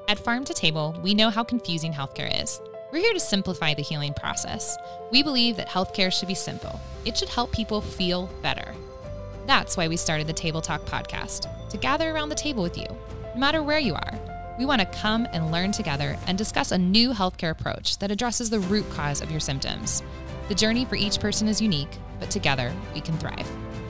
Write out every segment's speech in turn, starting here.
At Farm to Table, we know how confusing healthcare is. We're here to simplify the healing process. We believe that healthcare should be simple. It should help people feel better. That's why we started the Table Talk podcast, to gather around the table with you, no matter where you are. We want to come and learn together and discuss a new healthcare approach that addresses the root cause of your symptoms. The journey for each person is unique, but together we can thrive.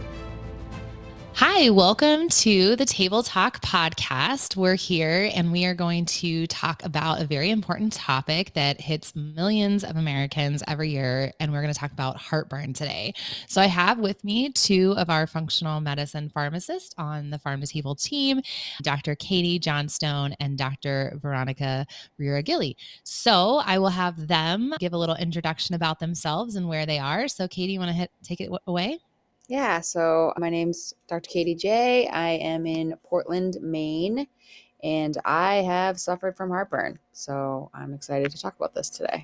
Hi, welcome to the Table Talk podcast. We're here and we are going to talk about a very important topic that hits millions of Americans every year. And we're going to talk about heartburn today. So I have with me two of our functional medicine pharmacists on the Farm to Table team, Dr. Katie Johnstone and Dr. Veronica Riera-Gilly. So I will have them give a little introduction about themselves and where they are. So Katie, you want to take it away? Yeah, so my name's Dr. Katie J. I am in Portland, Maine, and I have suffered from heartburn. So I'm excited to talk about this today.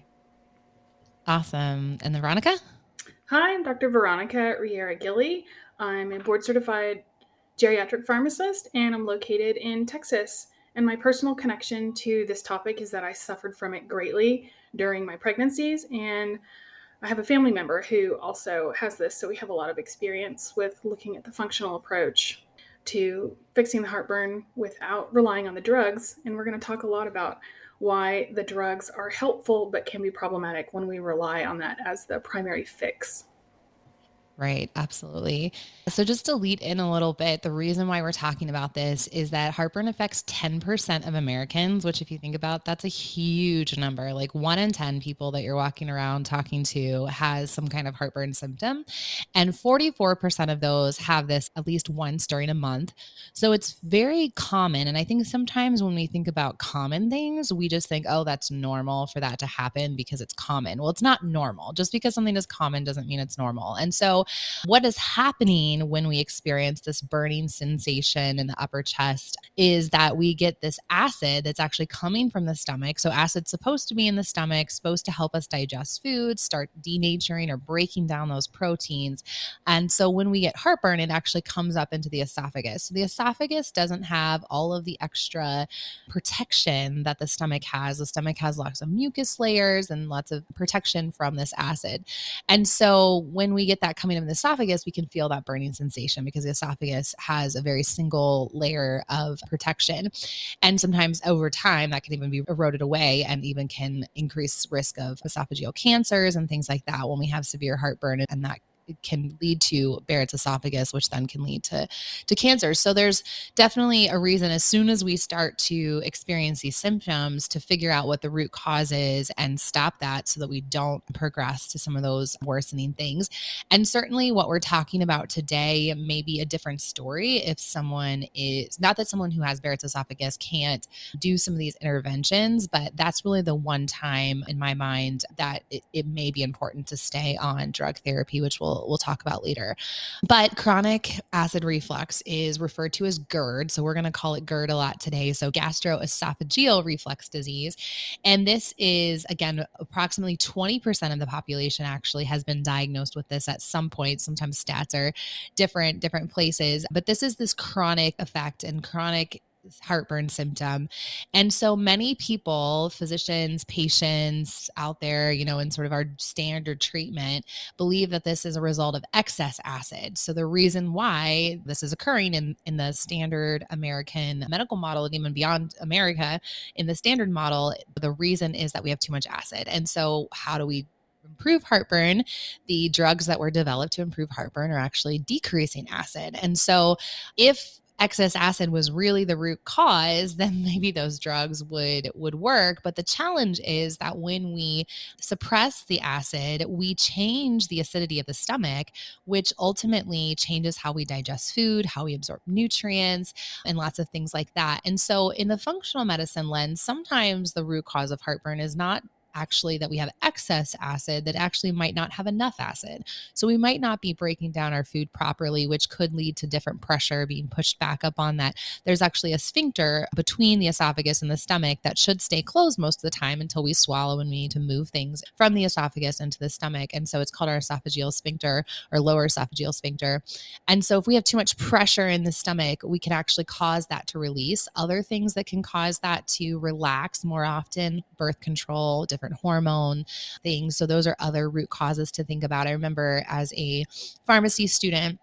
Awesome. And then Veronica? Hi, I'm Dr. Veronica Riera-Gilly. I'm a board-certified geriatric pharmacist, and I'm located in Texas. And my personal connection to this topic is that I suffered from it greatly during my pregnancies, and I have a family member who also has this, so we have a lot of experience with looking at the functional approach to fixing the heartburn without relying on the drugs. And we're going to talk a lot about why the drugs are helpful but can be problematic when we rely on that as the primary fix. Right. Absolutely. So just to lead in a little bit, the reason why we're talking about this is that heartburn affects 10% of Americans, which if you think about, that's a huge number. Like 1 in 10 people that you're walking around talking to has some kind of heartburn symptom. And 44% of those have this at least once during a month. So it's very common. And I think sometimes when we think about common things, we just think, oh, that's normal for that to happen because it's common. Well, it's not normal. Just because something is common doesn't mean it's normal. And so what is happening when we experience this burning sensation in the upper chest is that we get this acid that's actually coming from the stomach. So acid's supposed to be in the stomach, supposed to help us digest food, start denaturing or breaking down those proteins. And so when we get heartburn, it actually comes up into the esophagus. So the esophagus doesn't have all of the extra protection that the stomach has. The stomach has lots of mucus layers and lots of protection from this acid. And so when we get that coming in the esophagus, we can feel that burning sensation because the esophagus has a very single layer of protection. And sometimes over time, that can even be eroded away and even can increase risk of esophageal cancers and things like that when we have severe heartburn, and that can lead to Barrett's esophagus, which then can lead to cancer. So there's definitely a reason as soon as we start to experience these symptoms to figure out what the root cause is and stop that so that we don't progress to some of those worsening things. And certainly what we're talking about today may be a different story if someone is, not that someone who has Barrett's esophagus can't do some of these interventions, but that's really the one time in my mind that it may be important to stay on drug therapy, which we'll talk about later. But chronic acid reflux is referred to as GERD. So we're going to call it GERD a lot today. So gastroesophageal reflux disease. And this is, again, approximately 20% of the population actually has been diagnosed with this at some point. Sometimes stats are different places, but this is this chronic effect and chronic heartburn symptom. And so many people, physicians, patients out there, in sort of our standard treatment, believe that this is a result of excess acid. So the reason why this is occurring in the standard American medical model, and even beyond America, in the standard model, the reason is that we have too much acid. And so how do we improve heartburn? The drugs that were developed to improve heartburn are actually decreasing acid. And so if excess acid was really the root cause, then maybe those drugs would work. But the challenge is that when we suppress the acid, we change the acidity of the stomach, which ultimately changes how we digest food, how we absorb nutrients, and lots of things like that. And so in the functional medicine lens, sometimes the root cause of heartburn is not actually that we have excess acid that actually might not have enough acid. So we might not be breaking down our food properly, which could lead to different pressure being pushed back up on that. There's actually a sphincter between the esophagus and the stomach that should stay closed most of the time until we swallow and we need to move things from the esophagus into the stomach. And so it's called our esophageal sphincter or lower esophageal sphincter. And so if we have too much pressure in the stomach, we can actually cause that to release. Other things that can cause that to relax more often, birth control, different hormone things. So those are other root causes to think about. I remember as a pharmacy student,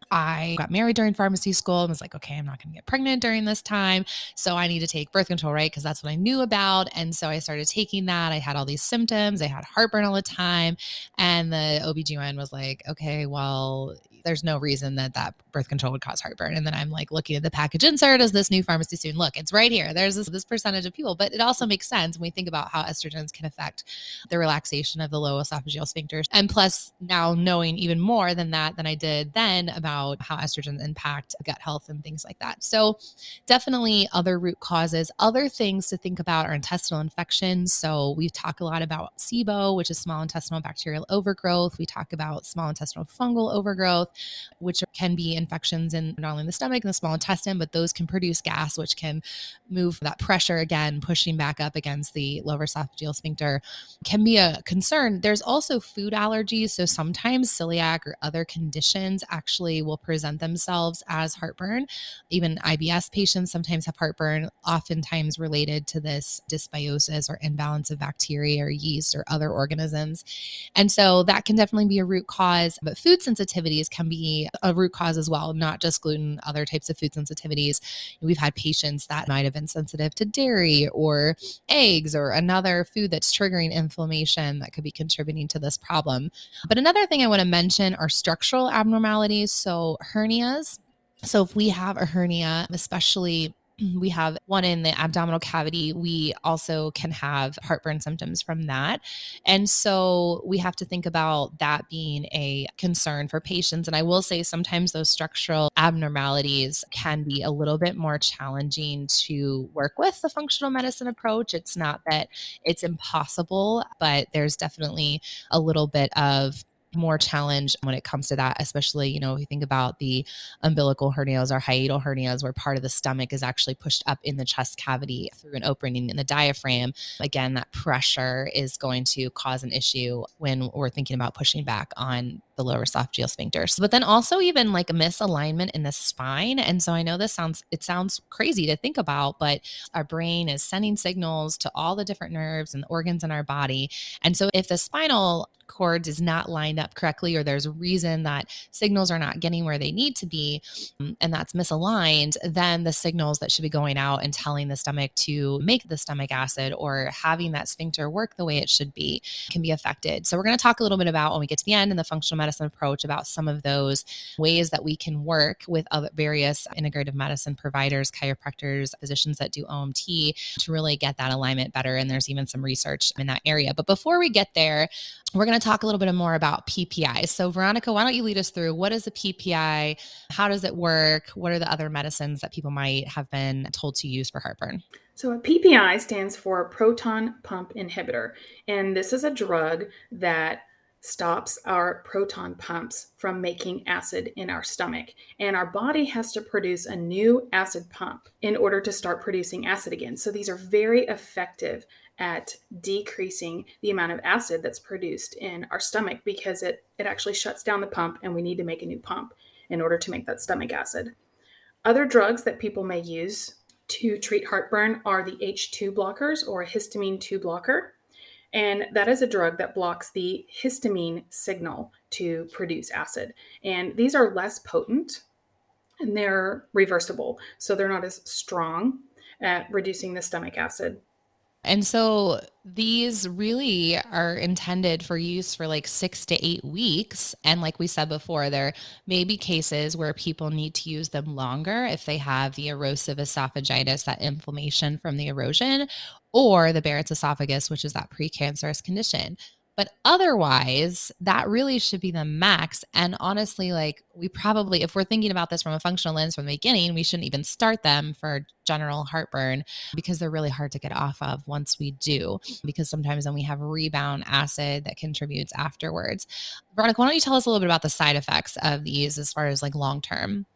I got married during pharmacy school and was like, okay, I'm not going to get pregnant during this time. So I need to take birth control, right? Because that's what I knew about. And so I started taking that. I had all these symptoms. I had heartburn all the time. And the OBGYN was like, okay, well, there's no reason that birth control would cause heartburn. And then I'm like looking at the package insert as this new pharmacy student. Look, it's right here. There's this percentage of people. But it also makes sense when we think about how estrogens can affect the relaxation of the low esophageal sphincters. And plus now knowing even more than that than I did then about how estrogens impact gut health and things like that. So definitely other root causes. Other things to think about are intestinal infections. So we talk a lot about SIBO, which is small intestinal bacterial overgrowth. We talk about small intestinal fungal overgrowth, which can be infections in not only the stomach and the small intestine, but those can produce gas, which can move that pressure again, pushing back up against the lower esophageal sphincter can be a concern. There's also food allergies. So sometimes celiac or other conditions actually will present themselves as heartburn. Even IBS patients sometimes have heartburn, oftentimes related to this dysbiosis or imbalance of bacteria or yeast or other organisms. And so that can definitely be a root cause, but food sensitivities can be a root cause as well, not just gluten, other types of food sensitivities. We've had patients that might have been sensitive to dairy or eggs or another food that's triggering inflammation that could be contributing to this problem. But another thing I want to mention are structural abnormalities. So hernias. So if we have a hernia, especially we have one in the abdominal cavity, we also can have heartburn symptoms from that. And so we have to think about that being a concern for patients. And I will say sometimes those structural abnormalities can be a little bit more challenging to work with the functional medicine approach. It's not that it's impossible, but there's definitely a little bit of more challenge when it comes to that, especially, if you think about the umbilical hernias or hiatal hernias, where part of the stomach is actually pushed up in the chest cavity through an opening in the diaphragm. Again, that pressure is going to cause an issue when we're thinking about pushing back on the lower esophageal sphincters. But then also even like a misalignment in the spine. And so I know it sounds crazy to think about, but our brain is sending signals to all the different nerves and organs in our body. And so if the spinal cord is not lined up correctly, or there's a reason that signals are not getting where they need to be, and that's misaligned, then the signals that should be going out and telling the stomach to make the stomach acid or having that sphincter work the way it should be can be affected. So we're going to talk a little bit about, when we get to the end in the functional medicine approach, about some of those ways that we can work with other various integrative medicine providers, chiropractors, physicians that do OMT to really get that alignment better. And there's even some research in that area. But before we get there, we're going to talk a little bit more about PPI. So Veronica, why don't you lead us through what is a PPI? How does it work? What are the other medicines that people might have been told to use for heartburn? So a PPI stands for proton pump inhibitor. And this is a drug that stops our proton pumps from making acid in our stomach. And our body has to produce a new acid pump in order to start producing acid again. So these are very effective at decreasing the amount of acid that's produced in our stomach, because it actually shuts down the pump and we need to make a new pump in order to make that stomach acid. Other drugs that people may use to treat heartburn are the H2 blockers or a histamine 2 blocker. And that is a drug that blocks the histamine signal to produce acid. And these are less potent and they're reversible. So they're not as strong at reducing the stomach acid. And so these really are intended for use for like 6 to 8 weeks. And like we said before, there may be cases where people need to use them longer if they have the erosive esophagitis, that inflammation from the erosion, or the Barrett's esophagus, which is that precancerous condition. But otherwise, that really should be the max. And honestly, like we probably, if we're thinking about this from a functional lens from the beginning, we shouldn't even start them for general heartburn because they're really hard to get off of once we do, because sometimes then we have rebound acid that contributes afterwards. Veronica, why don't you tell us a little bit about the side effects of these as far as like long term?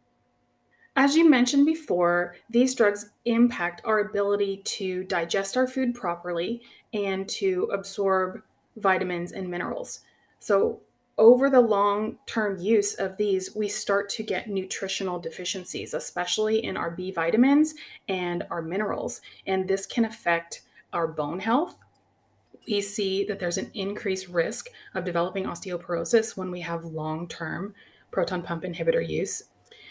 As you mentioned before, these drugs impact our ability to digest our food properly and to absorb vitamins and minerals. So, over the long term use of these, we start to get nutritional deficiencies, especially in our B vitamins and our minerals. And this can affect our bone health. We see that there's an increased risk of developing osteoporosis when we have long term proton pump inhibitor use.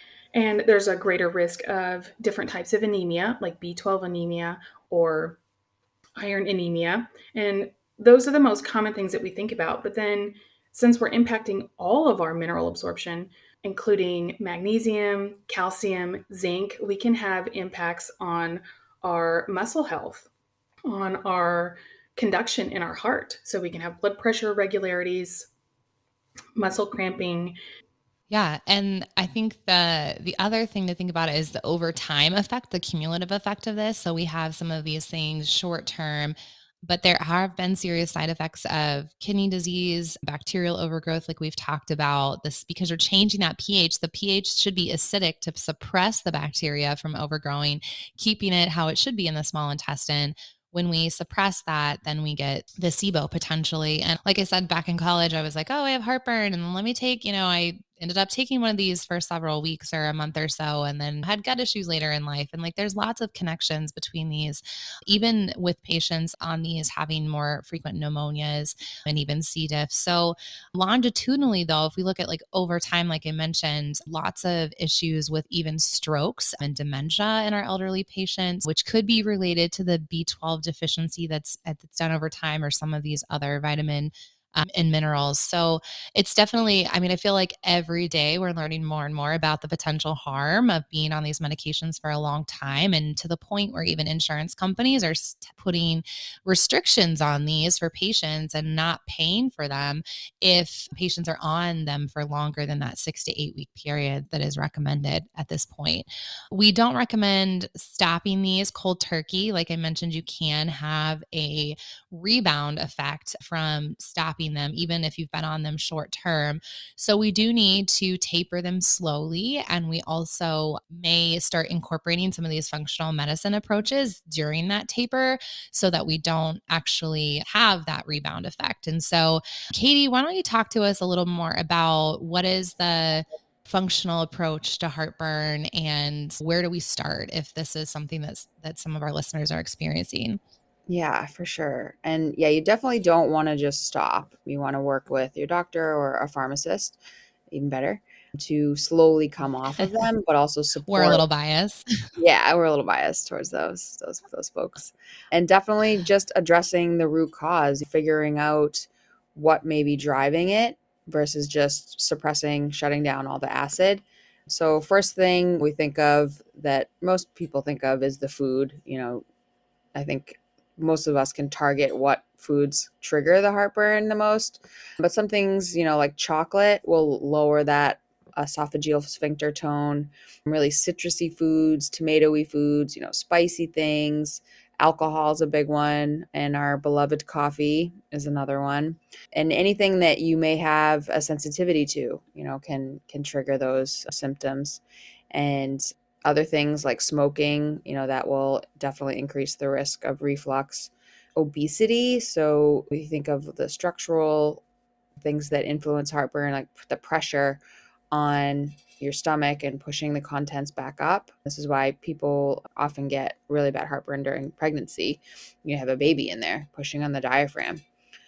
And there's a greater risk of different types of anemia, like B12 anemia or iron anemia. And those are the most common things that we think about. But then, since we're impacting all of our mineral absorption, including magnesium, calcium, zinc, we can have impacts on our muscle health, on our conduction in our heart. So we can have blood pressure irregularities, muscle cramping. Yeah, and I think the other thing to think about is the over time effect, the cumulative effect of this. So we have some of these things short term, but there have been serious side effects of kidney disease, bacterial overgrowth, like we've talked about this, because you're changing that pH. The pH should be acidic to suppress the bacteria from overgrowing, keeping it how it should be in the small intestine. When we suppress that, then we get the SIBO potentially. And like I said, back in college, I was like, oh, I have heartburn. And let me take, I ended up taking one of these for several weeks or a month or so, and then had gut issues later in life. And like, there's lots of connections between these, even with patients on these having more frequent pneumonias and even C. diff. So longitudinally though, if we look at like over time, like I mentioned, lots of issues with even strokes and dementia in our elderly patients, which could be related to the B12 deficiency that's done over time, or some of these other vitamin and minerals. So it's definitely, I mean, I feel like every day we're learning more and more about the potential harm of being on these medications for a long time, and to the point where even insurance companies are putting restrictions on these for patients and not paying for them if patients are on them for longer than that 6 to 8 week period that is recommended at this point. We don't recommend stopping these cold turkey. Like I mentioned, you can have a rebound effect from stopping them, even if you've been on them short term. So we do need to taper them slowly. And we also may start incorporating some of these functional medicine approaches during that taper so that we don't actually have that rebound effect. And so, Katie, why don't you talk to us a little more about what is the functional approach to heartburn, and where do we start if this is something that some of our listeners are experiencing? Yeah, for sure. And yeah, you definitely don't want to just stop. You want to work with your doctor or a pharmacist, even better, to slowly come off of them, but also We're a support. little biased. Yeah, we're a little biased towards those folks. And definitely just addressing the root cause, figuring out what may be driving it versus just suppressing, shutting down all the acid. So first thing we think of that most people think of is the food. I think most of us can target what foods trigger the heartburn the most. But some things, like chocolate will lower that esophageal sphincter tone. Really citrusy foods, tomatoey foods, spicy things. Alcohol is a big one, and our beloved coffee is another one. And anything that you may have a sensitivity to, can trigger those symptoms. And other things like smoking, that will definitely increase the risk of reflux. Obesity, so we think of the structural things that influence heartburn, like the pressure on your stomach and pushing the contents back up. This is why people often get really bad heartburn during pregnancy. You have a baby in there pushing on the diaphragm.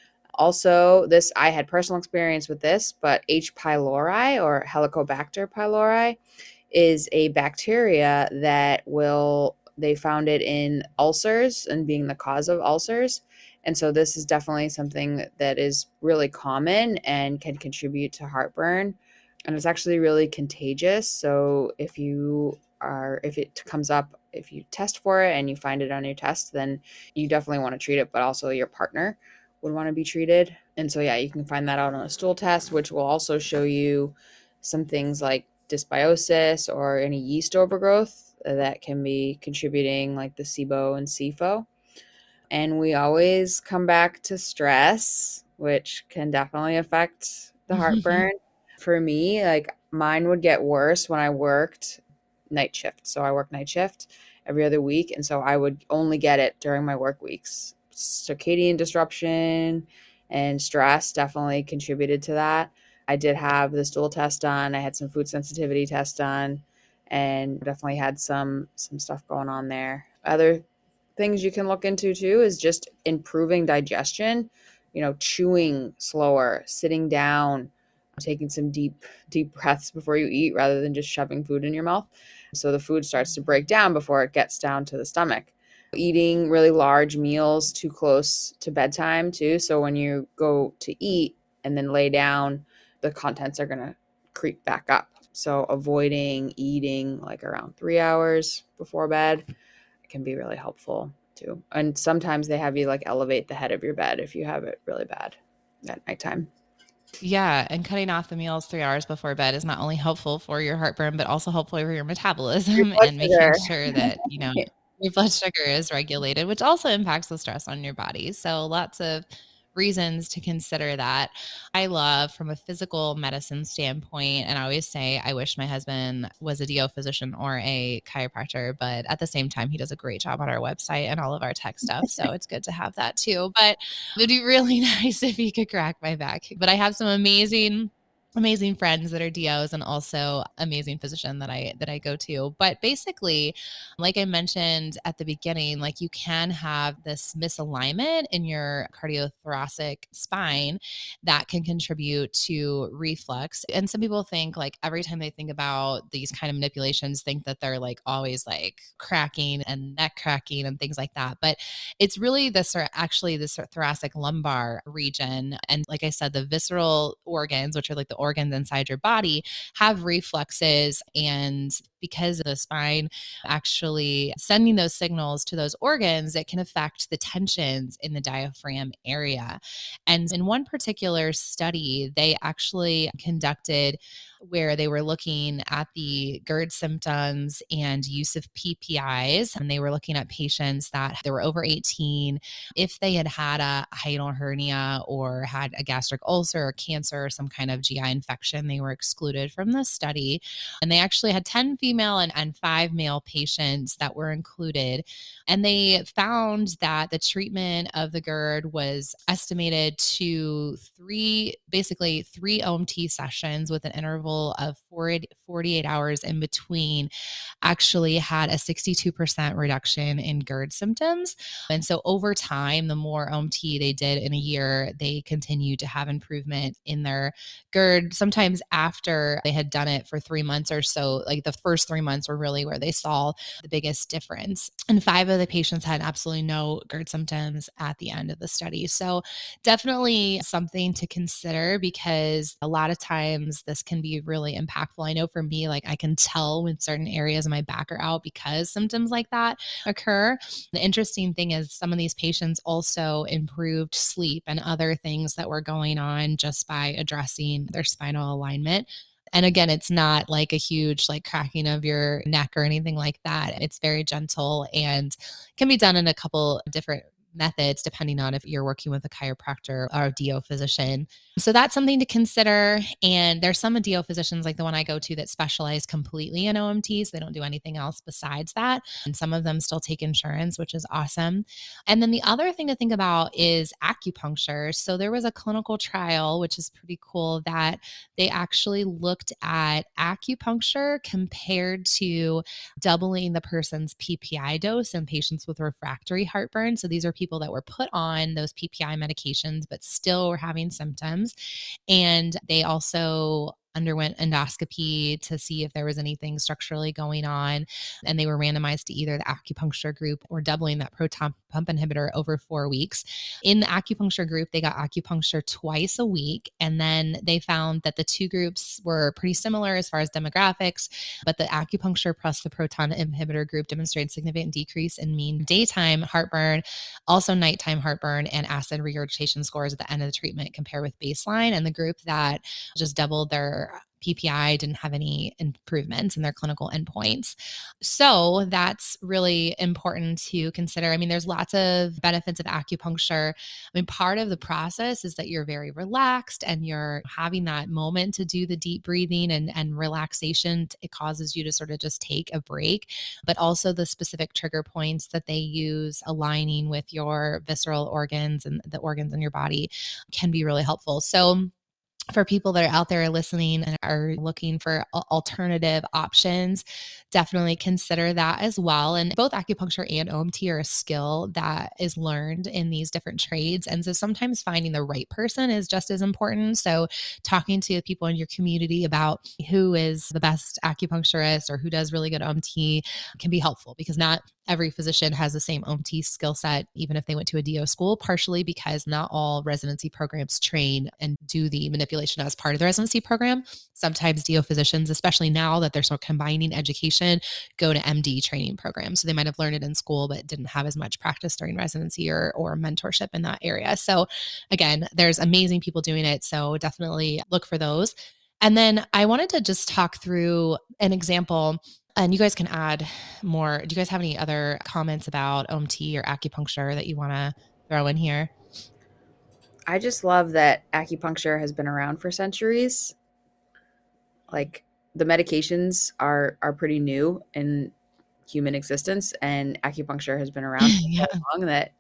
Also, I had personal experience with this, but H. pylori or Helicobacter pylori is a bacteria that they found it in ulcers and being the cause of ulcers. And so this is definitely something that is really common and can contribute to heartburn. And it's actually really contagious. So if it comes up, if you test for it and you find it on your test, then you definitely want to treat it, but also your partner would want to be treated. And so, yeah, you can find that out on a stool test, which will also show you some things like dysbiosis or any yeast overgrowth that can be contributing, like the SIBO and SIFO. And we always come back to stress, which can definitely affect the heartburn. For me, like mine would get worse when I worked night shift. So I work night shift every other week. And so I would only get it during my work weeks. Circadian disruption and stress definitely contributed to that. I did have the stool test done. I had some food sensitivity tests done and definitely had some stuff going on there. Other things you can look into too is just improving digestion, chewing slower, sitting down, taking some deep breaths before you eat rather than just shoving food in your mouth. So the food starts to break down before it gets down to the stomach. Eating really large meals too close to bedtime too. So when you go to eat and then lay down, the contents are going to creep back up. So avoiding eating like around 3 hours before bed can be really helpful too. And sometimes they have you like elevate the head of your bed if you have it really bad at nighttime. Yeah, and cutting off the meals 3 hours before bed is not only helpful for your heartburn, but also helpful for your metabolism Blood and making sugar. sure that, your blood sugar is regulated, which also impacts the stress on your body. So lots of reasons to consider that. I love from a physical medicine standpoint, and I always say I wish my husband was a DO physician or a chiropractor, but at the same time, he does a great job on our website and all of our tech stuff. So it's good to have that too. But it'd be really nice if he could crack my back. But I have some amazing friends that are DOs and also amazing physician that I go to. But basically, like I mentioned at the beginning, like you can have this misalignment in your cardiothoracic spine that can contribute to reflux. And some people think like every time they think about these kind of manipulations, think that they're like always like cracking and neck cracking and things like that. But it's really this thoracic lumbar region. And like I said, the visceral organs, which are like the organs inside your body, have reflexes. And because of the spine actually sending those signals to those organs, it can affect the tensions in the diaphragm area. And in one particular study, they actually conducted where they were looking at the GERD symptoms and use of PPIs. And they were looking at patients that they were over 18. If they had had a hiatal hernia or had a gastric ulcer or cancer or some kind of GI infection, they were excluded from the study. And they actually had 10 female and 5 male patients that were included. And they found that the treatment of the GERD was estimated to basically three OMT sessions with an interval of 48 hours in between actually had a 62% reduction in GERD symptoms. And so over time, the more OMT they did in a year, they continued to have improvement in their GERD. Sometimes after they had done it for 3 months or so, like the first 3 months were really where they saw the biggest difference. And 5 of the patients had absolutely no GERD symptoms at the end of the study. So definitely something to consider because a lot of times this can be really impactful. I know for me, like I can tell when certain areas of my back are out because symptoms like that occur. The interesting thing is some of these patients also improved sleep and other things that were going on just by addressing their spinal alignment. And again, it's not like a huge like cracking of your neck or anything like that. It's very gentle and can be done in a couple different methods depending on if you're working with a chiropractor or a DO physician. So that's something to consider. And there's some DO physicians like the one I go to that specialize completely in OMTs. They don't do anything else besides that. And some of them still take insurance, which is awesome. And then the other thing to think about is acupuncture. So there was a clinical trial, which is pretty cool, that they actually looked at acupuncture compared to doubling the person's PPI dose in patients with refractory heartburn. So these are people that were put on those PPI medications, but still were having symptoms. And they also underwent endoscopy to see if there was anything structurally going on. And they were randomized to either the acupuncture group or doubling that proton pump inhibitor over 4 weeks. In the acupuncture group, they got acupuncture twice a week. And then they found that the two groups were pretty similar as far as demographics, but the acupuncture plus the proton inhibitor group demonstrated significant decrease in mean daytime heartburn, also nighttime heartburn, and acid regurgitation scores at the end of the treatment compared with baseline. And the group that just doubled their PPI didn't have any improvements in their clinical endpoints. So that's really important to consider. I mean, there's lots of benefits of acupuncture. I mean, part of the process is that you're very relaxed and you're having that moment to do the deep breathing and relaxation. It causes you to sort of just take a break, but also the specific trigger points that they use aligning with your visceral organs and the organs in your body can be really helpful. So for people that are out there listening and are looking for alternative options, definitely consider that as well. And both acupuncture and OMT are a skill that is learned in these different trades. And so sometimes finding the right person is just as important. So talking to people in your community about who is the best acupuncturist or who does really good OMT can be helpful, because not every physician has the same OMT skill set, even if they went to a DO school, partially because not all residency programs train and do the manipulation as part of the residency program. Sometimes DO physicians, especially now that they're sort of combining education, go to MD training programs. So they might have learned it in school, but didn't have as much practice during residency or mentorship in that area. So again, there's amazing people doing it. So definitely look for those. And then I wanted to just talk through an example, and you guys can add more. Do you guys have any other comments about OMT or acupuncture that you want to throw in here? I just love that acupuncture has been around for centuries. Like, the medications are pretty new in human existence, and acupuncture has been around for Yeah. so long that,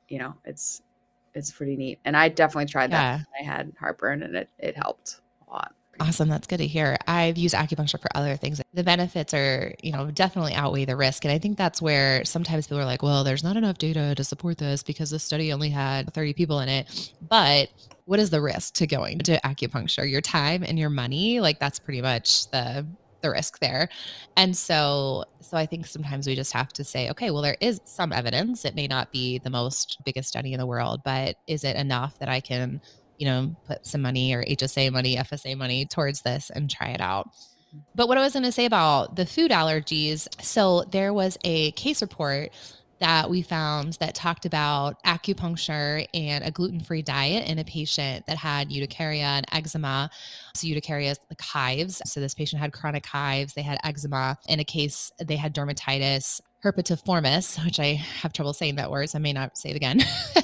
it's pretty neat. And I definitely tried that Yeah. when I had heartburn, and it helped a lot. Awesome. That's good to hear. I've used acupuncture for other things. The benefits are, definitely outweigh the risk. And I think that's where sometimes people are like, well, there's not enough data to support this because the study only had 30 people in it. But what is the risk to going to acupuncture? Your time and your money, like that's pretty much the risk there. And so I think sometimes we just have to say, okay, well, there is some evidence. It may not be the most biggest study in the world, but is it enough that I can put some money or HSA money, FSA money towards this and try it out? But what I was going to say about the food allergies, so there was a case report that we found that talked about acupuncture and a gluten-free diet in a patient that had urticaria and eczema. So urticaria is like hives. So this patient had chronic hives. They had eczema. In a case, they had dermatitis herpetiformis, which I have trouble saying that word, so I may not say it again.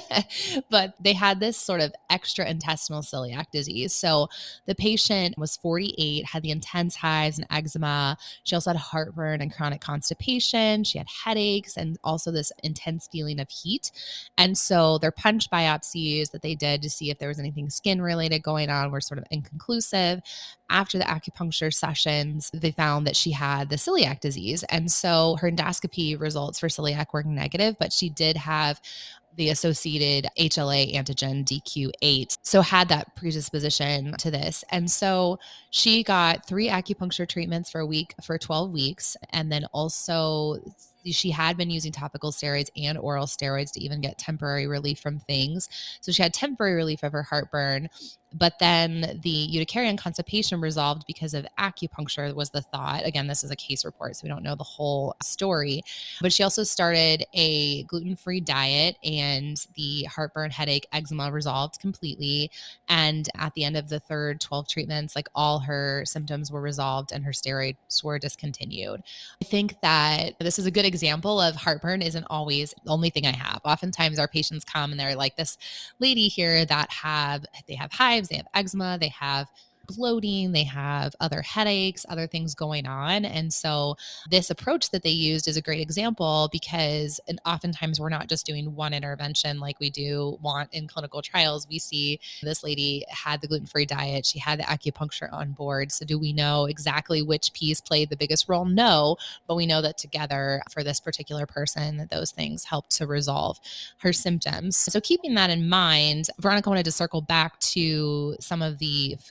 But they had this sort of extra intestinal celiac disease. So the patient was 48, had the intense hives and eczema. She also had heartburn and chronic constipation. She had headaches and also this intense feeling of heat. And so their punch biopsies that they did to see if there was anything skin related going on were sort of inconclusive. After the acupuncture sessions, they found that she had the celiac disease. And so her endoscopy results for celiac were negative, but she did have the associated HLA antigen DQ8, so had that predisposition to this. And so she got 3 acupuncture treatments for a week for 12 weeks. And then also she had been using topical steroids and oral steroids to even get temporary relief from things. So she had temporary relief of her heartburn. But then the urticaria and constipation resolved because of acupuncture was the thought. Again, this is a case report, so we don't know the whole story. But she also started a gluten-free diet, and the heartburn, headache, eczema resolved completely. And at the end of the third 12 treatments, like all her symptoms were resolved and her steroids were discontinued. I think that this is a good example of heartburn isn't always the only thing I have. Oftentimes our patients come and they're like, this lady here that they have hives, they have eczema, they have bloating, they have other headaches, other things going on. And so this approach that they used is a great example because oftentimes we're not just doing one intervention like we do want in clinical trials. We see this lady had the gluten-free diet, she had the acupuncture on board. So do we know exactly which piece played the biggest role? No, but we know that together for this particular person, that those things helped to resolve her symptoms. So keeping that in mind, Veronica wanted to circle back to some of the foods that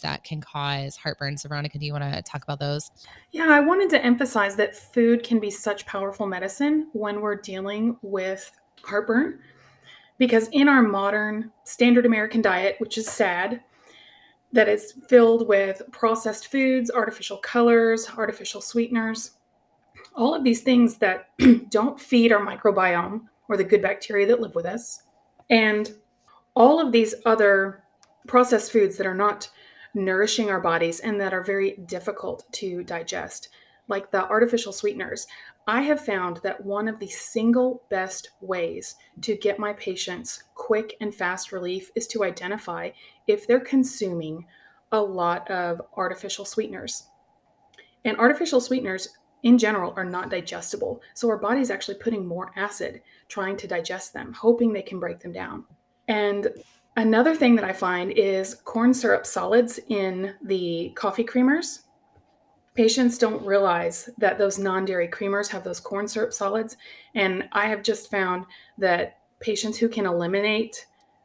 that can cause heartburn. So Veronica, do you want to talk about those? Yeah, I wanted to emphasize that food can be such powerful medicine when we're dealing with heartburn, because in our modern standard American diet, which is sad, that is filled with processed foods, artificial colors, artificial sweeteners, all of these things that don't feed our microbiome or the good bacteria that live with us. And all of these other processed foods that are not nourishing our bodies and that are very difficult to digest, like the artificial sweeteners. I have found that one of the single best ways to get my patients quick and fast relief is to identify if they're consuming a lot of artificial sweeteners. And artificial sweeteners in general are not digestible. So our body's actually putting more acid trying to digest them, hoping they can break them down. And another thing that I find is corn syrup solids in the coffee creamers. Patients don't realize that those non-dairy creamers have those corn syrup solids. And I have just found that patients who can eliminate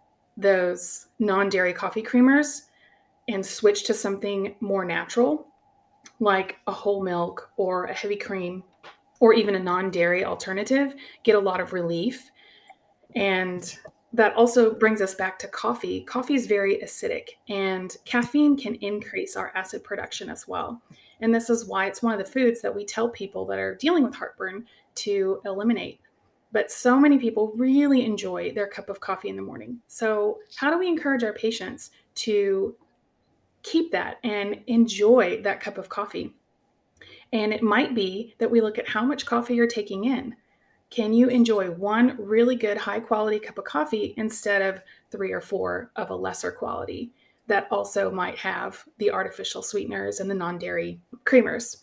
those non-dairy coffee creamers and switch to something more natural, like a whole milk or a heavy cream, or even a non-dairy alternative, get a lot of relief. And that also brings us back to coffee. Coffee is very acidic, and caffeine can increase our acid production as well. And this is why it's one of the foods that we tell people that are dealing with heartburn to eliminate. But so many people really enjoy their cup of coffee in the morning. So, how do we encourage our patients to keep that and enjoy that cup of coffee? And it might be that we look at how much coffee you're taking in. Can you enjoy one really good high quality cup of coffee instead of 3 or 4 of a lesser quality that also might have the artificial sweeteners and the non-dairy creamers?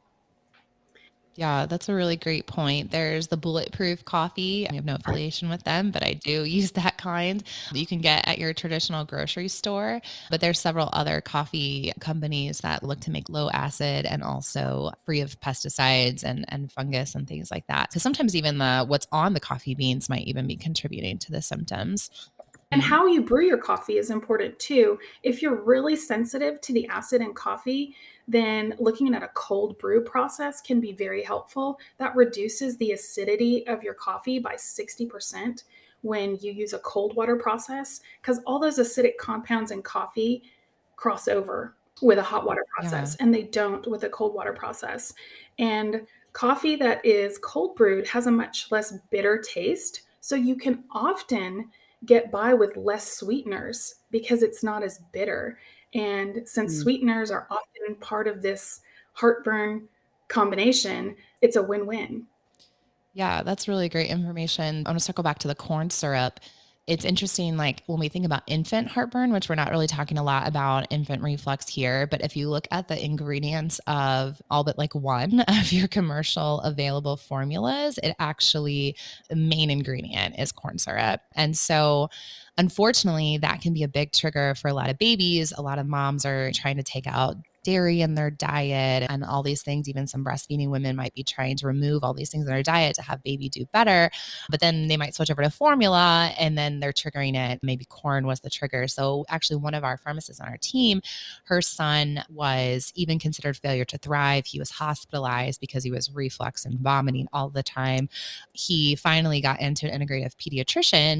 Yeah, that's a really great point. There's the Bulletproof coffee. I have no affiliation with them, but I do use that kind that you can get at your traditional grocery store. But there's several other coffee companies that look to make low acid and also free of pesticides and fungus and things like that. Because sometimes even what's on the coffee beans might even be contributing to the symptoms. And how you brew your coffee is important too. If you're really sensitive to the acid in coffee, then looking at a cold brew process can be very helpful. That reduces the acidity of your coffee by 60% when you use a cold water process, because all those acidic compounds in coffee cross over with a hot water Yeah. process, and they don't with a cold water process. And coffee that is cold brewed has a much less bitter taste. So you can often get by with less sweeteners because it's not as bitter. And since Mm. sweeteners are often part of this heartburn combination, it's a win-win. Yeah, that's really great information. I want to circle back to the corn syrup. It's interesting, like when we think about infant heartburn, which we're not really talking a lot about infant reflux here, but if you look at the ingredients of all but like one of your commercial available formulas, it actually, the main ingredient is corn syrup. And so, unfortunately, that can be a big trigger for a lot of babies. A lot of moms are trying to take out dairy in their diet and all these things. Even some breastfeeding women might be trying to remove all these things in their diet to have baby do better. But then they might switch over to formula and then they're triggering it. Maybe corn was the trigger. So actually one of our pharmacists on our team, her son was even considered failure to thrive. He was hospitalized because he was reflux and vomiting all the time. He finally got into an integrative pediatrician,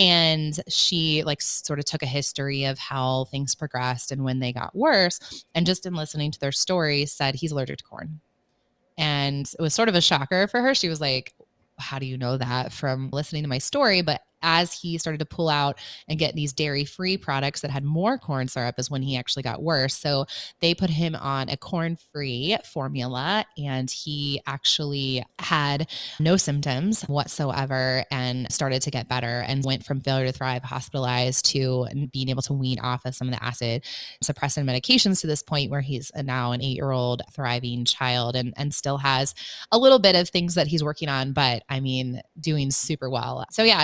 and she like sort of took a history of how things progressed and when they got worse. And just in listening to their stories said he's allergic to corn. And it was sort of a shocker for her. She was like, how do you know that from listening to my story? But as he started to pull out and get these dairy-free products that had more corn syrup is when he actually got worse. So they put him on a corn-free formula, and he actually had no symptoms whatsoever and started to get better and went from failure to thrive, hospitalized, to being able to wean off of some of the acid suppressant medications to this point where he's now an 8-year-old thriving child and still has a little bit of things that he's working on, but I mean, doing super well. So yeah, I think it's just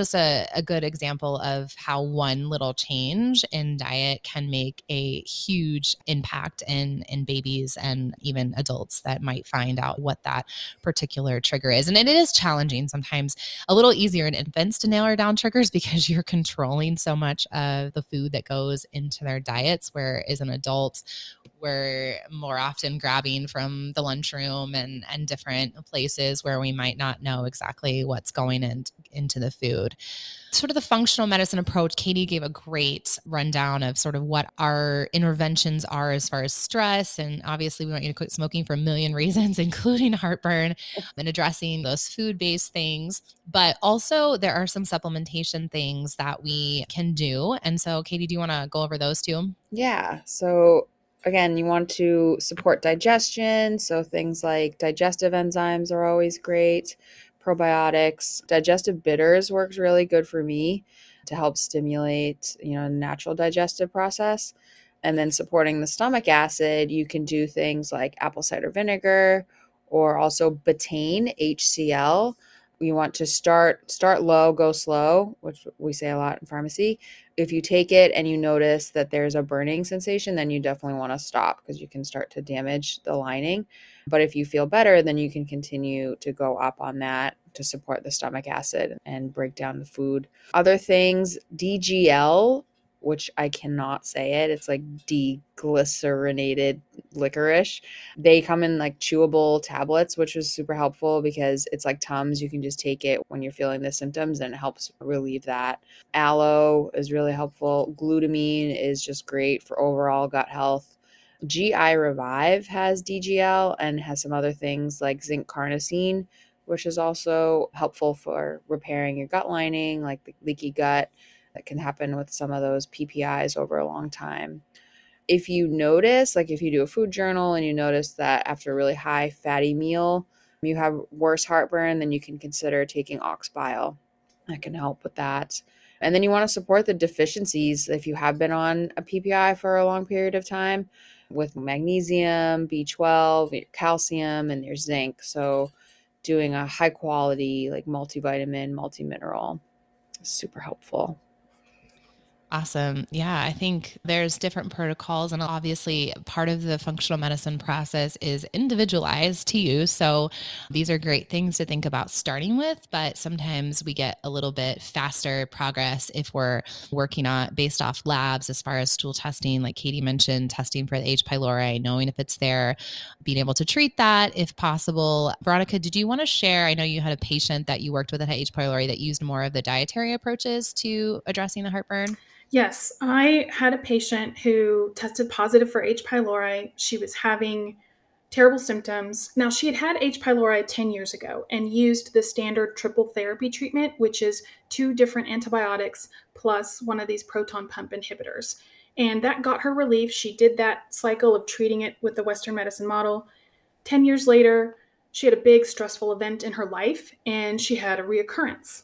just a good example of how one little change in diet can make a huge impact in babies and even adults that might find out what that particular trigger is. And it is challenging sometimes, a little easier in infants to nail down triggers because you're controlling so much of the food that goes into their diets, where as an adult, we're more often grabbing from the lunchroom and different places where we might not know exactly what's going into the food. Sort of the functional medicine approach, Katie gave a great rundown of sort of what our interventions are as far as stress. And obviously, we want you to quit smoking for a million reasons, including heartburn, and addressing those food-based things. But also, there are some supplementation things that we can do. And so, Katie, do you want to go over those too? Yeah. So again, you want to support digestion. So things like digestive enzymes are always great. Probiotics, digestive bitters works really good for me to help stimulate, the natural digestive process. And then supporting the stomach acid, you can do things like apple cider vinegar or also betaine, HCl. You want to start low, go slow, which we say a lot in pharmacy. If you take it and you notice that there's a burning sensation, then you definitely want to stop because you can start to damage the lining. But if you feel better, then you can continue to go up on that to support the stomach acid and break down the food. Other things, DGL, which I cannot say it. It's like deglycerinated licorice. They come in like chewable tablets, which is super helpful because it's like Tums. You can just take it when you're feeling the symptoms and it helps relieve that. Aloe is really helpful. Glutamine is just great for overall gut health. GI Revive has DGL and has some other things like zinc carnosine, which is also helpful for repairing your gut lining, like the leaky gut that can happen with some of those PPIs over a long time. If you notice, like if you do a food journal and you notice that after a really high fatty meal, you have worse heartburn, then you can consider taking ox bile. That can help with that. And then you want to support the deficiencies if you have been on a PPI for a long period of time with magnesium, B12, your calcium, and your zinc. So doing a high quality like multivitamin, multimineral is super helpful. Awesome. Yeah, I think there's different protocols, and obviously, part of the functional medicine process is individualized to you. So, these are great things to think about starting with, but sometimes we get a little bit faster progress if we're working on based off labs as far as stool testing, like Katie mentioned, testing for the H. pylori, knowing if it's there, being able to treat that if possible. Veronica, did you want to share? I know you had a patient that you worked with that had H. pylori that used more of the dietary approaches to addressing the heartburn. Yes, I had a patient who tested positive for H. pylori. She was having terrible symptoms. Now, she had had H. pylori 10 years ago and used the standard triple therapy treatment, which is 2 different antibiotics plus one of these proton pump inhibitors. And that got her relief. She did that cycle of treating it with the Western medicine model. 10 years later, she had a big stressful event in her life and she had a reoccurrence.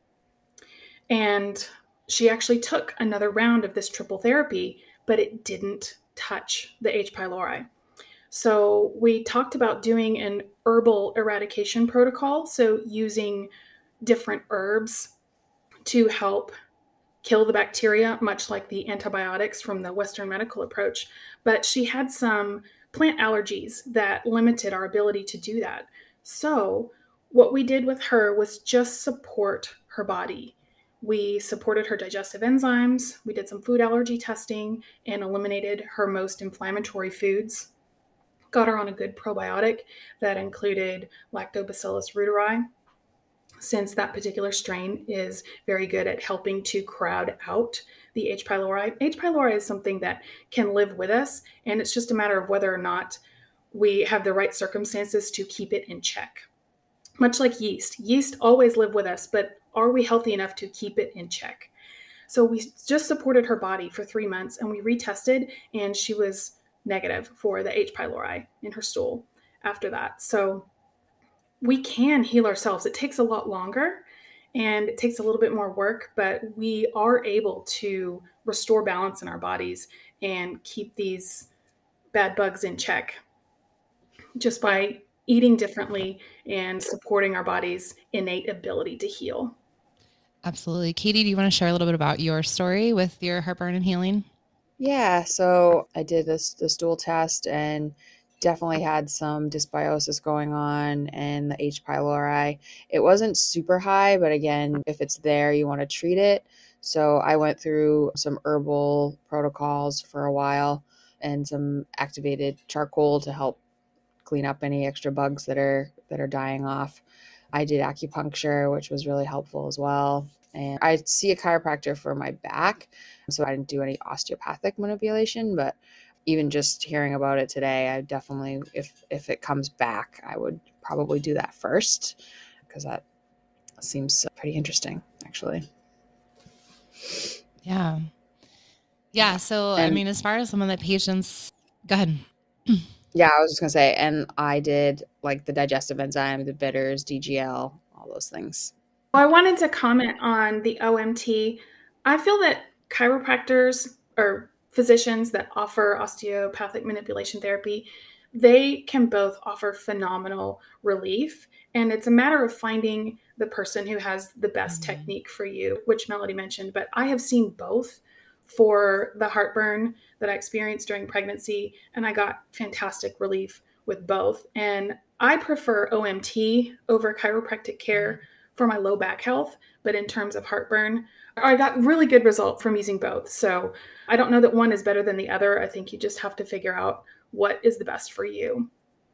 And she actually took another round of this triple therapy, but it didn't touch the H. pylori. So we talked about doing an herbal eradication protocol, so using different herbs to help kill the bacteria, much like the antibiotics from the Western medical approach. But she had some plant allergies that limited our ability to do that. So what we did with her was just support her body. We supported her digestive enzymes. We did some food allergy testing and eliminated her most inflammatory foods. Got her on a good probiotic that included Lactobacillus reuteri, since that particular strain is very good at helping to crowd out the H. pylori. H. pylori is something that can live with us, and it's just a matter of whether or not we have the right circumstances to keep it in check. Much like yeast. Yeast always live with us, but are we healthy enough to keep it in check? So we just supported her body for 3 months, and we retested, and she was negative for the H. pylori in her stool after that. So we can heal ourselves. It takes a lot longer and it takes a little bit more work, but we are able to restore balance in our bodies and keep these bad bugs in check just by eating differently and supporting our body's innate ability to heal. Absolutely. Katie, do you want to share a little bit about your story with your heartburn and healing? Yeah, so I did the stool test and definitely had some dysbiosis going on and the H. pylori. It wasn't super high, but again, if it's there, you want to treat it. So I went through some herbal protocols for a while and some activated charcoal to help clean up any extra bugs that are dying off. I did acupuncture, which was really helpful as well. And I see a chiropractor for my back, so I didn't do any osteopathic manipulation, but even just hearing about it today, I definitely, if it comes back, I would probably do that first because that seems pretty interesting, actually. Yeah. Yeah. So, I And mean, as far as some of the patients, go ahead. yeah, I was just gonna say, and I did like the digestive enzyme, the bitters, DGL, all those things. Well, I wanted to comment on the OMT. I feel that chiropractors or physicians that offer osteopathic manipulation therapy, they can both offer phenomenal relief. And it's a matter of finding the person who has the best Mhm. technique for you, which Melody mentioned. But I have seen both for the heartburn that I experienced during pregnancy, and I got fantastic relief with both. And I prefer OMT over chiropractic care for my low back health, but in terms of heartburn, I got really good results from using both. So I don't know that one is better than the other. I think you just have to figure out what is the best for you.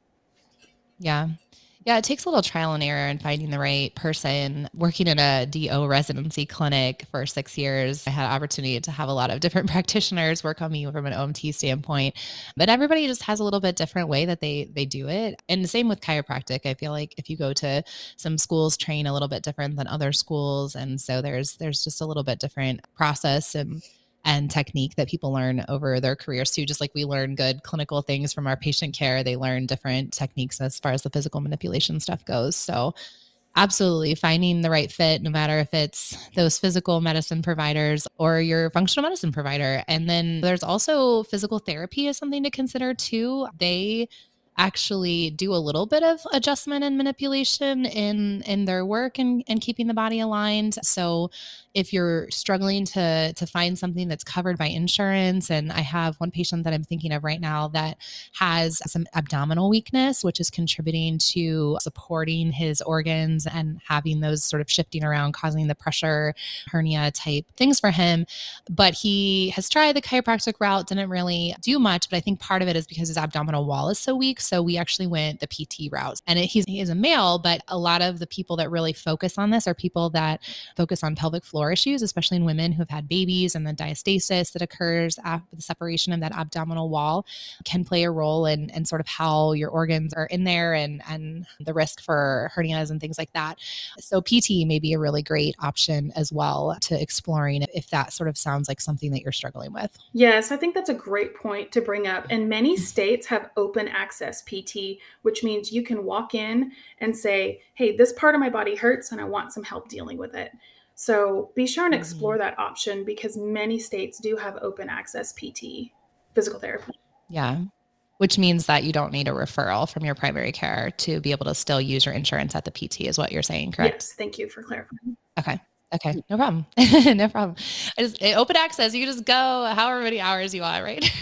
Yeah. Yeah, it takes a little trial and error in finding the right person. Working in a DO residency clinic for 6 years, I had opportunity to have a lot of different practitioners work on me from an OMT standpoint. But everybody just has a little bit different way that they do it. And the same with chiropractic. I feel like if you go to some schools, train a little bit different than other schools, and so there's just a little bit different process and technique that people learn over their careers too. Just like we learn good clinical things from our patient care, they learn different techniques as far as the physical manipulation stuff goes. So absolutely finding the right fit, no matter if it's those physical medicine providers or your functional medicine provider. And then there's also physical therapy is something to consider too. They actually do a little bit of adjustment and manipulation in their work and keeping the body aligned. So if you're struggling to find something that's covered by insurance, and I have one patient that I'm thinking of right now that has some abdominal weakness, which is contributing to supporting his organs and having those sort of shifting around, causing the pressure hernia type things for him. But he has tried the chiropractic route, didn't really do much. But I think part of it is because his abdominal wall is so weak. So we actually went the PT route. And he is a male, but a lot of the people that really focus on this are people that focus on pelvic floor issues, especially in women who've had babies, and the diastasis that occurs after the separation of that abdominal wall can play a role in sort of how your organs are in there and the risk for hernias and things like that. So PT may be a really great option as well to exploring if that sort of sounds like something that you're struggling with. Yes, I think that's a great point to bring up. And many states have open access PT, which means you can walk in and say, hey, this part of my body hurts and I want some help dealing with it. So be sure and explore Mhm. that option because many states do have open access PT, physical therapy. Yeah. Which means that you don't need a referral from your primary care to be able to still use your insurance at the PT, is what you're saying, correct? Yes, thank you for clarifying. Okay. Okay. No problem. No problem. Open access. You can just go however many hours you want, right?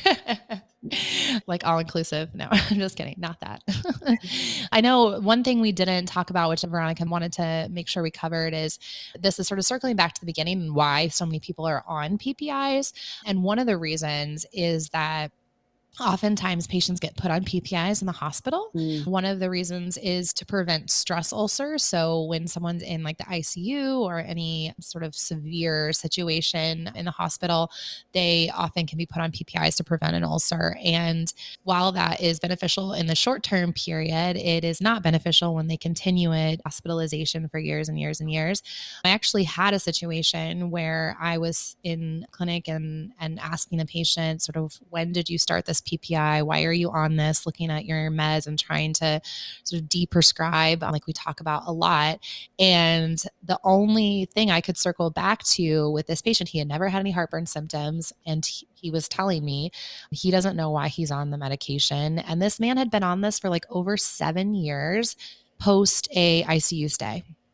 Like all inclusive. No, I'm just kidding. Not that. I know one thing we didn't talk about, which Veronica wanted to make sure we covered, is this is sort of circling back to the beginning and why so many people are on PPIs. And one of the reasons is that oftentimes patients get put on PPIs in the hospital. Mm. One of the reasons is to prevent stress ulcers. So when someone's in like the ICU or any sort of severe situation in the hospital, they often can be put on PPIs to prevent an ulcer. And while that is beneficial in the short term period, it is not beneficial when they continue it, hospitalization for years and years and years. I actually had a situation where I was in clinic and asking a patient sort of, when did you start this PPI? Why are you on this? Looking at your meds and trying to sort of deprescribe, like we talk about a lot. And the only thing I could circle back to with this patient, he had never had any heartburn symptoms. And he was telling me he doesn't know why he's on the medication. And this man had been on this for like over 7 years post a ICU stay.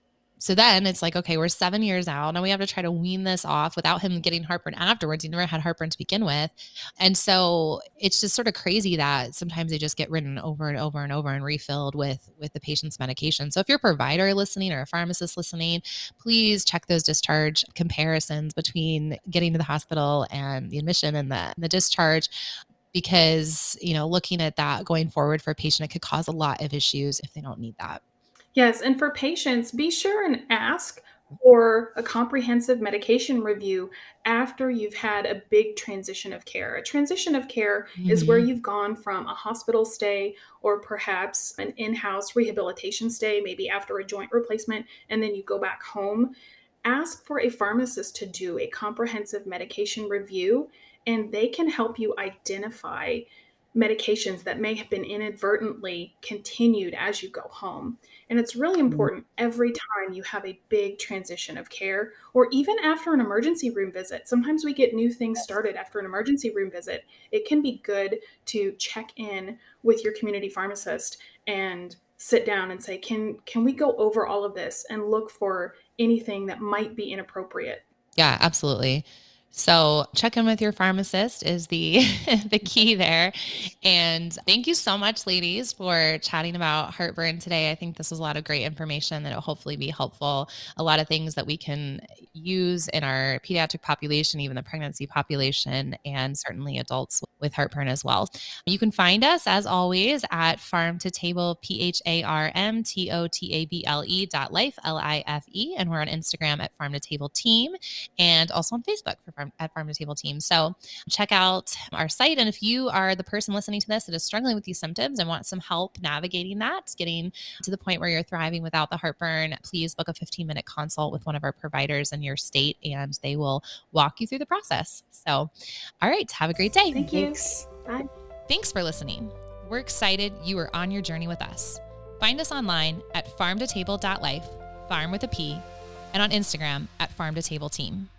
So then it's like, okay, we're 7 years out. Now we have to try to wean this off without him getting heartburn afterwards. He never had heartburn to begin with. And so it's just sort of crazy that sometimes they just get written over and over and over and refilled with the patient's medication. So if you're a provider listening or a pharmacist listening, please check those discharge comparisons between getting to the hospital and the admission and the discharge, because, looking at that going forward for a patient, it could cause a lot of issues if they don't need that. Yes, and for patients, be sure and ask for a comprehensive medication review after you've had a big transition of care. A transition of care is where Mhm. you've gone from a hospital stay or perhaps an in-house rehabilitation stay, maybe after a joint replacement, and then you go back home. Ask for a pharmacist to do a comprehensive medication review, and they can help you identify medications that may have been inadvertently continued as you go home. And it's really important every time you have a big transition of care, or even after an emergency room visit. Sometimes we get new things started after an emergency room visit. It can be good to check in with your community pharmacist and sit down and say, can we go over all of this and look for anything that might be inappropriate? Yeah, absolutely. So check in with your pharmacist is the the key there. And thank you so much, ladies, for chatting about heartburn today. I think this was a lot of great information that will hopefully be helpful. A lot of things that we can use in our pediatric population, even the pregnancy population, and certainly adults with heartburn as well. You can find us, as always, at Farm to Table, PharmTotable.life, LIFE. And we're on Instagram at Farm to Table Team, and also on Facebook at Farm to Table Team. So check out our site. And if you are the person listening to this that is struggling with these symptoms and want some help navigating that, getting to the point where you're thriving without the heartburn, please book a 15-minute consult with one of our providers in your state, and they will walk you through the process. So, all right, have a great day. Thank you. Thanks. Bye. Thanks for listening. We're excited you are on your journey with us. Find us online at farmtotable.life, farm with a P, and on Instagram at Farm to Table Team.